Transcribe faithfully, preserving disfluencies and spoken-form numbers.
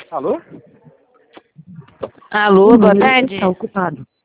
Alô? Alô, O boa número tarde. está ocupado.